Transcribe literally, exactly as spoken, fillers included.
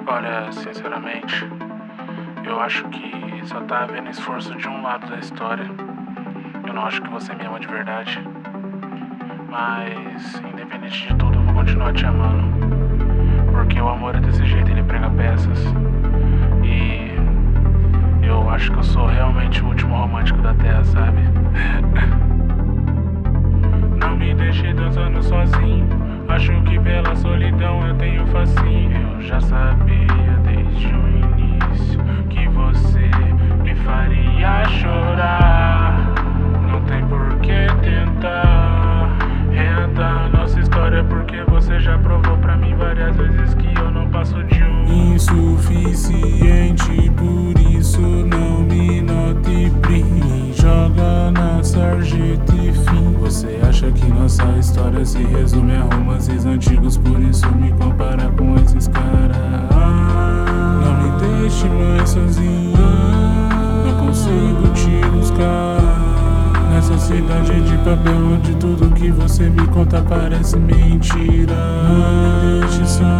Olha, sinceramente, eu acho que só tá havendo esforço de um lado da história. Eu não acho que você me ama de verdade. Mas, independente de tudo, eu vou continuar te amando. Porque o amor é desse jeito, ele prega peças. E eu acho que eu sou realmente o último romântico da Terra, sabe? Não me deixe dançando sozinho. Acho que pela solidão eu tenho facinho. Eu já sabia desde o início que você me faria chorar. Não tem por que tentar reatar nossa história, porque você já provou pra mim várias vezes que eu não passo de um insuficiente. Por isso não me note brilhe, joga na sarjeta e fim. Você acha que nossa história se resume a romances antigos, por isso me compara com esses caras. Não me deixe mais sozinho, não consigo te buscar nessa cidade de papel onde tudo que você me conta parece mentira. Não me deixe só.